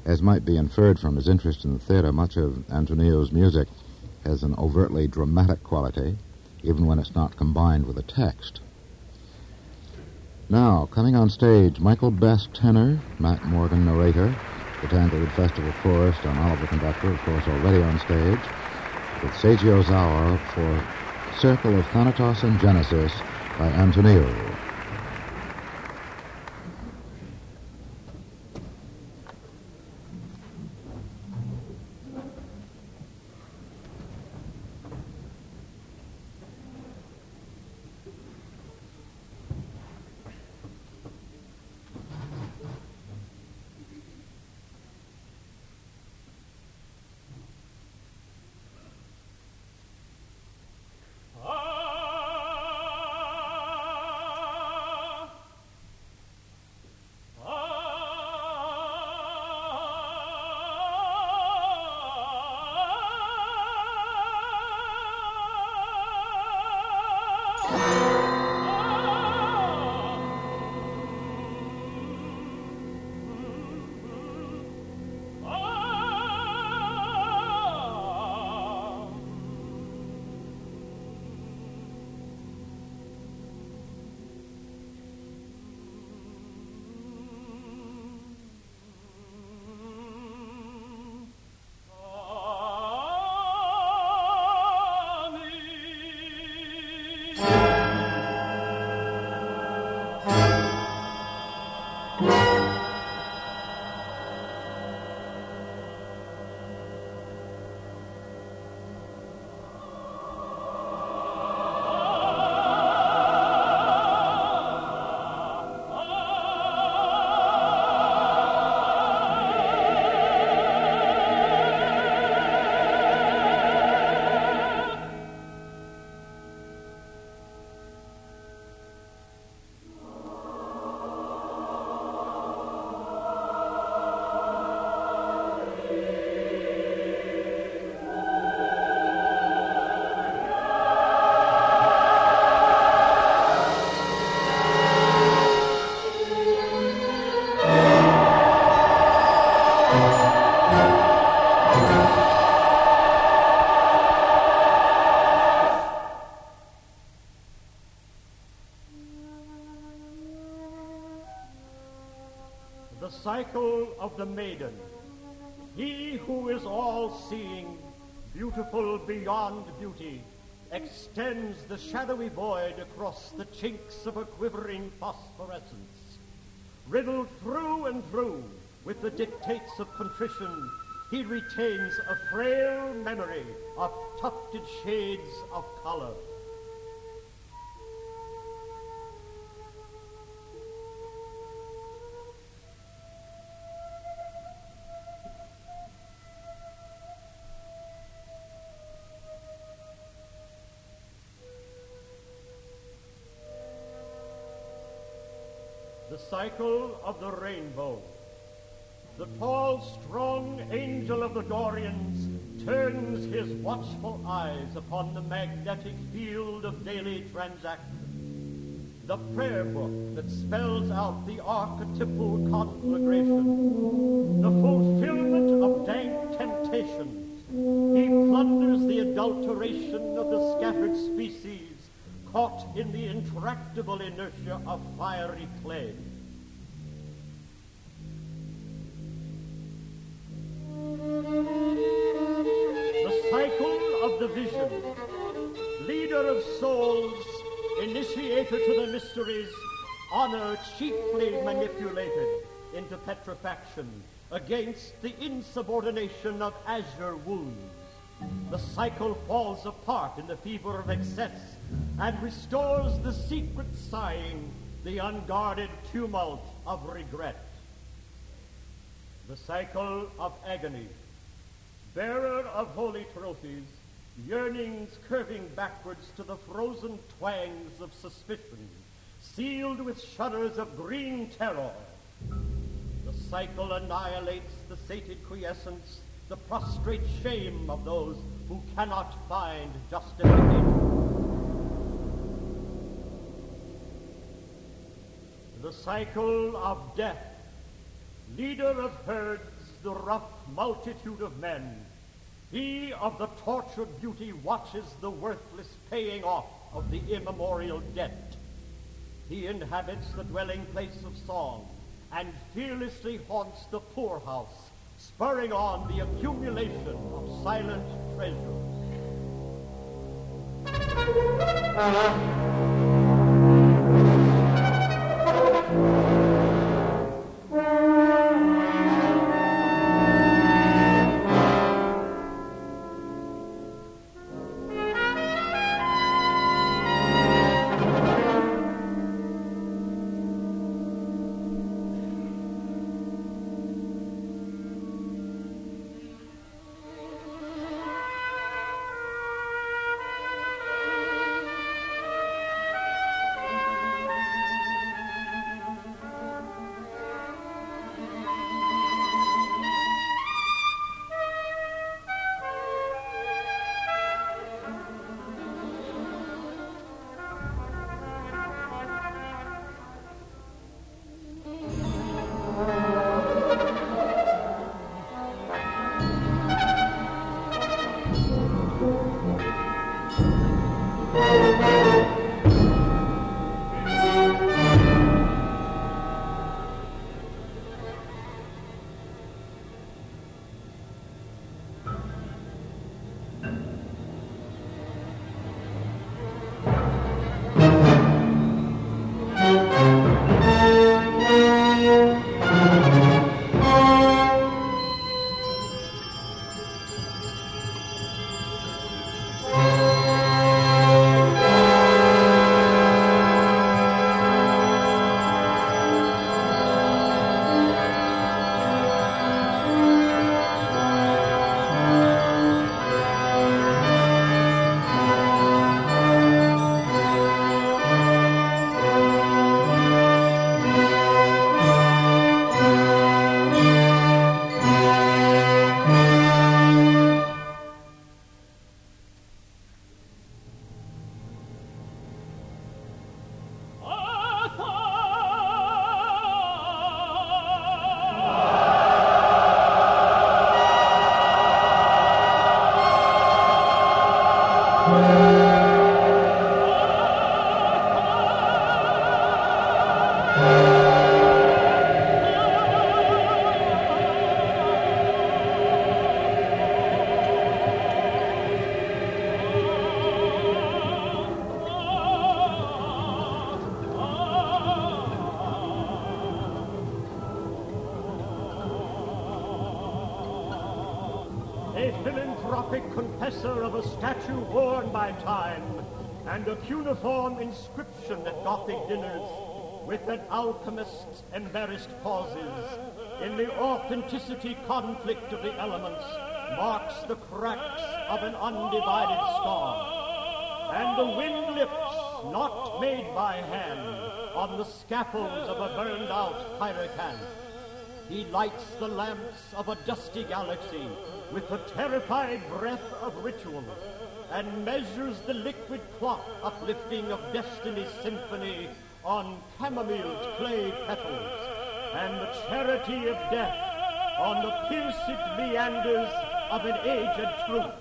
As might be inferred from his interest in the theater, much of Antonio's music has an overtly dramatic quality, even when it's not combined with a text. Now, coming on stage, Michael Best, tenor, Matt Morgan, narrator, the Tanglewood Festival chorus, and Oliver Conductor, of course, already on stage, with Seiji Ozawa for Circle of Thanatos and Genesis by Antonio. The cycle of the maiden, he who is all-seeing, beautiful beyond beauty, extends the shadowy void across the chinks of a quivering phosphorescence. Riddled through and through with the dictates of contrition, he retains a frail memory of tufted shades of color. The cycle of the rainbow. The tall, strong angel of the Dorians turns his watchful eyes upon the magnetic field of daily transaction. The prayer book that spells out the archetypal conflagration, the fulfillment of dank temptations. He plunders the adulteration of the scattered species caught in the intractable inertia of fiery clay. The cycle of the vision, leader of souls, initiator to the mysteries, honor chiefly manipulated into petrifaction against the insubordination of azure wounds. The cycle falls apart in the fever of excess and restores the secret sighing, the unguarded tumult of regret. The cycle of agony, bearer of holy trophies, yearnings curving backwards to the frozen twangs of suspicion, sealed with shudders of green terror. The cycle annihilates the sated quiescence, the prostrate shame of those who cannot find justification. The cycle of death, leader of herds, the rough multitude of men. He of the tortured beauty watches the worthless paying off of the immemorial debt. He inhabits the dwelling place of song and fearlessly haunts the poorhouse, spurring on the accumulation of silent treasures. Confessor of a statue worn by time, and a cuneiform inscription at Gothic dinners, with an alchemist's embarrassed pauses, in the authenticity conflict of the elements, marks the cracks of an undivided star, and the wind lips, not made by hand, on the scaffolds of a burned-out hierarchan. He lights the lamps of a dusty galaxy with the terrified breath of ritual, and measures the liquid clock uplifting of destiny's symphony on chamomiled clay petals, and the charity of death on the pierced meanders of an aged truth.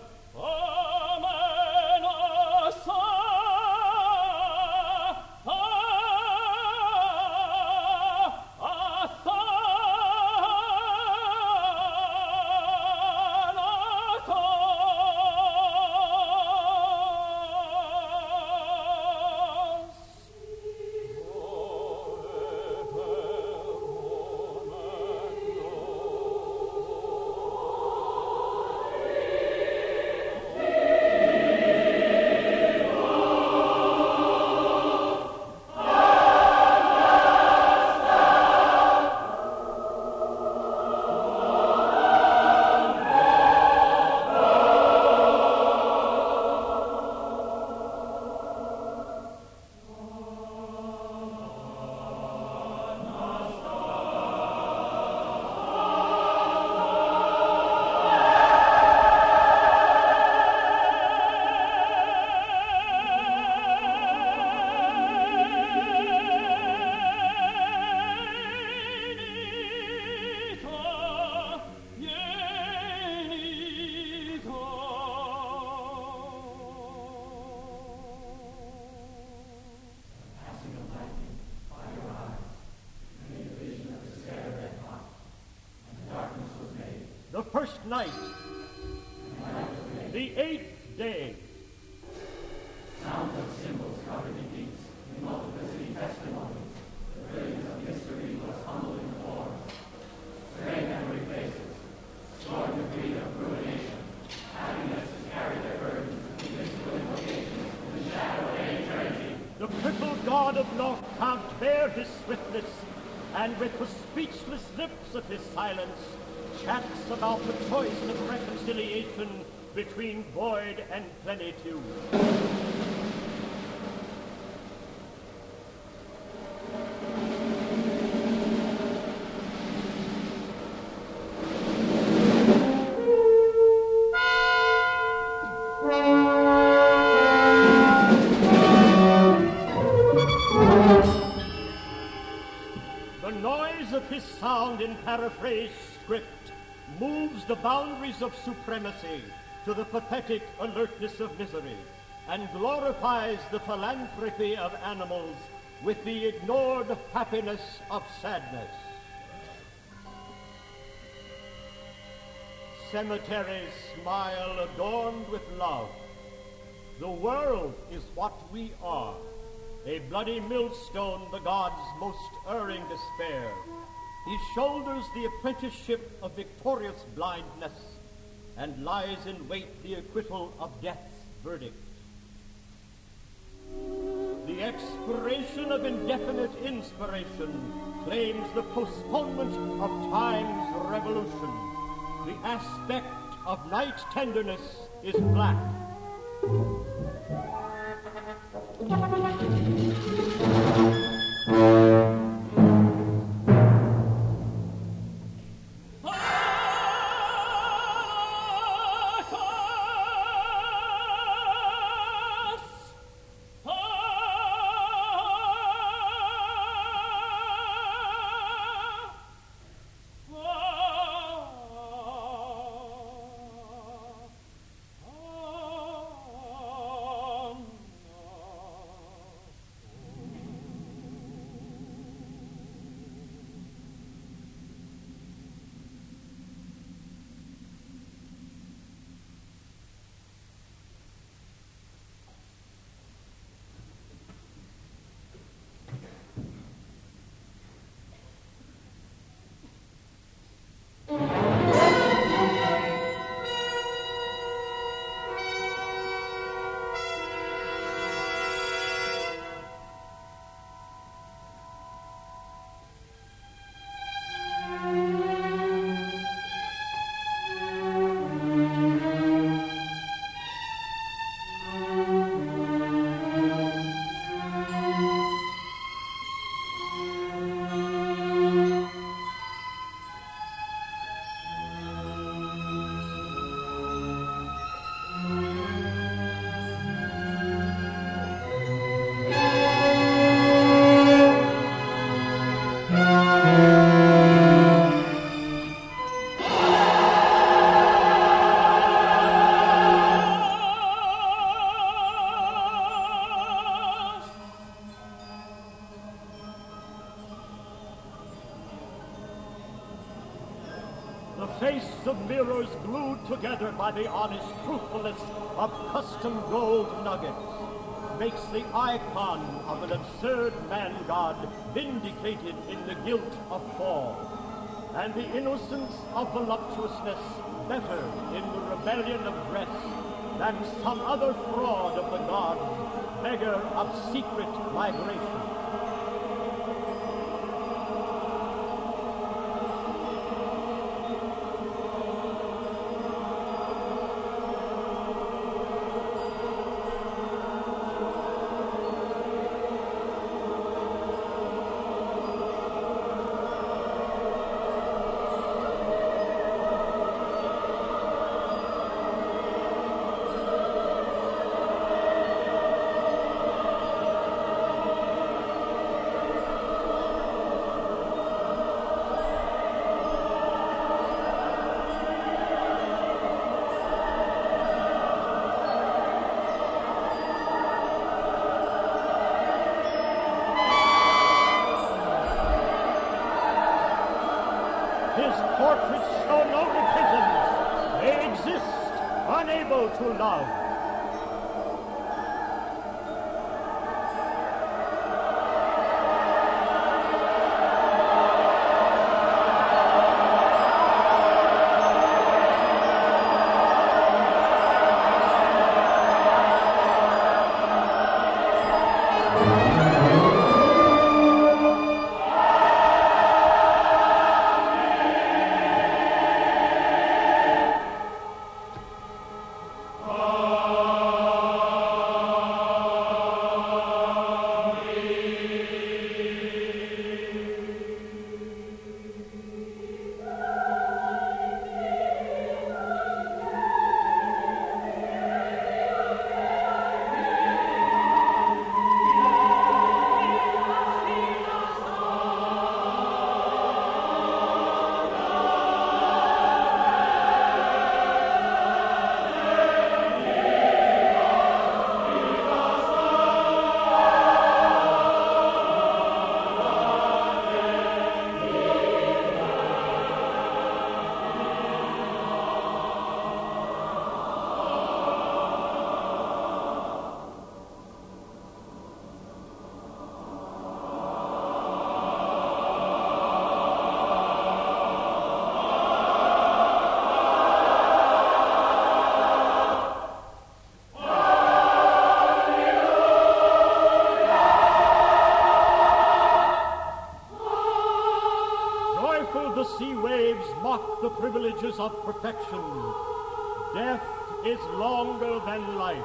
first night, the 8th day. Sounds of cymbals covered in beats, in multiplicity testimonies. The brilliance of mystery was humble in form. Gray memory faces, scorn the greed of ruination. Happiness to carry their burdens, mystical invocations in the shadow of eternity. The crippled god of North can't bear his swiftness, and with the speechless lips of his silence, chats about the choice of reconciliation between void and plenitude. The noise of his sound in paraphrased script moves the boundaries of supremacy to the pathetic alertness of misery, and glorifies the philanthropy of animals with the ignored happiness of sadness. Cemeteries smile adorned with love. The world is what we are, a bloody millstone, the god's most erring despair. He shoulders the apprenticeship of victorious blindness, and lies in wait the acquittal of death's verdict. The expiration of indefinite inspiration claims the postponement of time's revolution. The aspect of night tenderness is black. The face of mirrors glued together by the honest truthfulness of custom gold nuggets makes the icon of an absurd man-god vindicated in the guilt of fall, and the innocence of voluptuousness better in the rebellion of dress than some other fraud of the gods, beggar of secret migration. unable to love. The sea waves mock the privileges of perfection. Death is longer than life.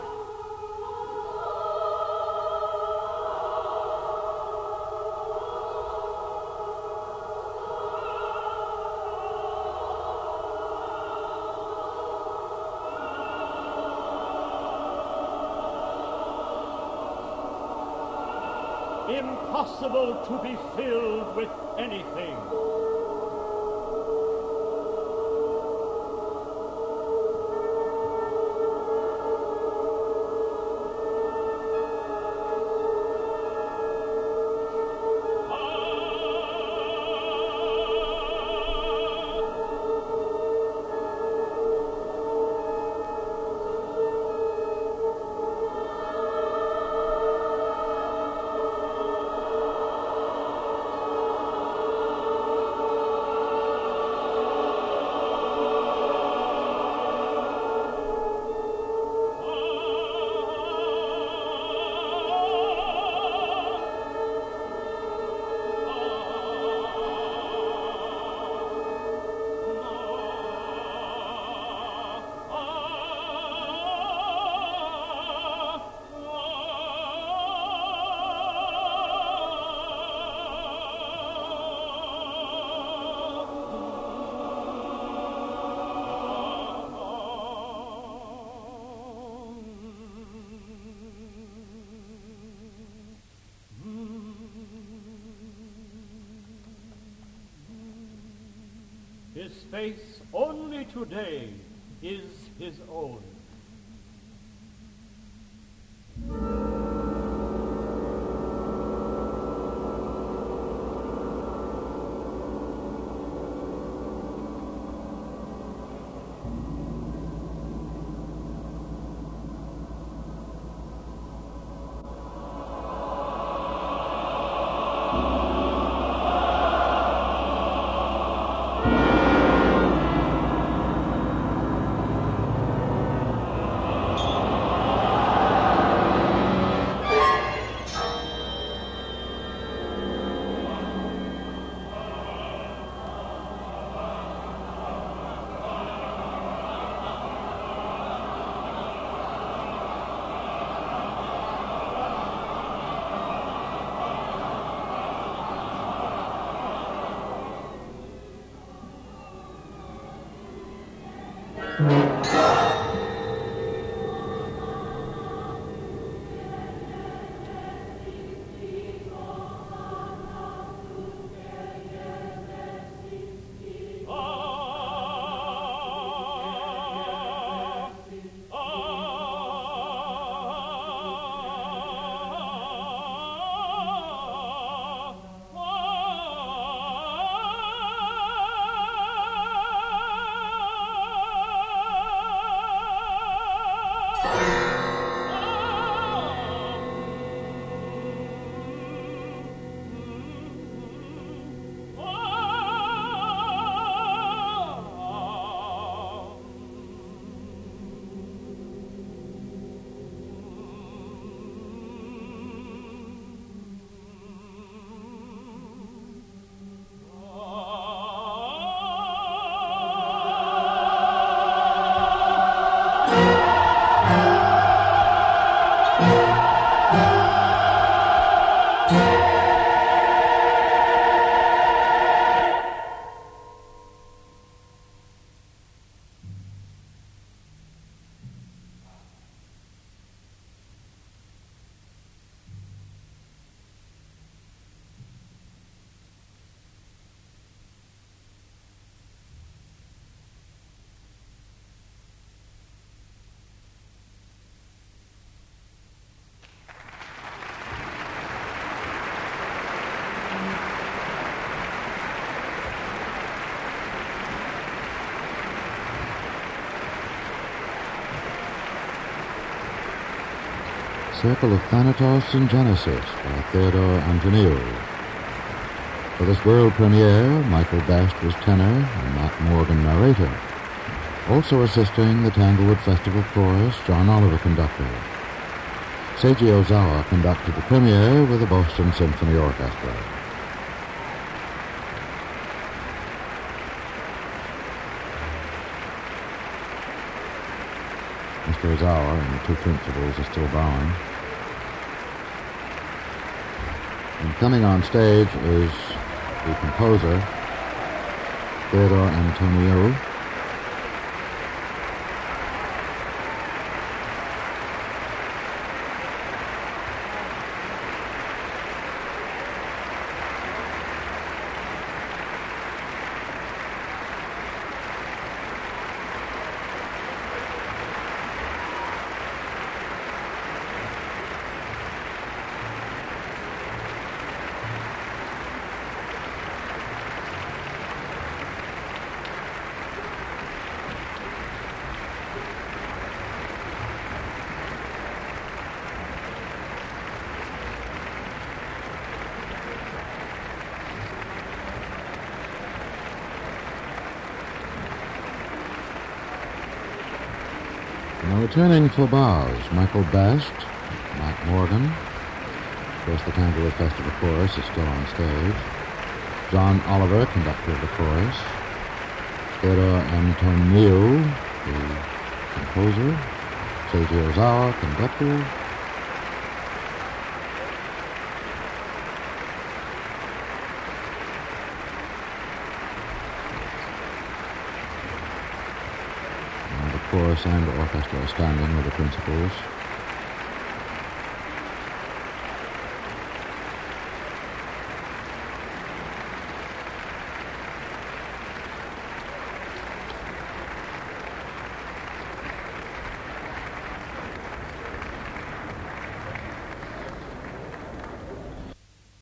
Impossible to be filled with anything. His face only today is his own. Circle of Thanatos in Genesis by Theodore Antoniou. For this world premiere, Michael Best was tenor and Matt Morgan narrator. Also assisting the Tanglewood Festival Chorus, John Oliver conductor. Seiji Ozawa conducted the premiere with the Boston Symphony Orchestra. Mr. Ozawa and the two principals are still bowing. And coming on stage is the composer, Theodore Antoniou. Now returning for bows, Michael Best, Matt Morgan. Of course, the Tanglewood Festival Chorus is still on stage. John Oliver, conductor of the chorus. Theodore Antoniou, the composer. Seiji Ozawa, conductor. Chorus and orchestra are standing with the principals.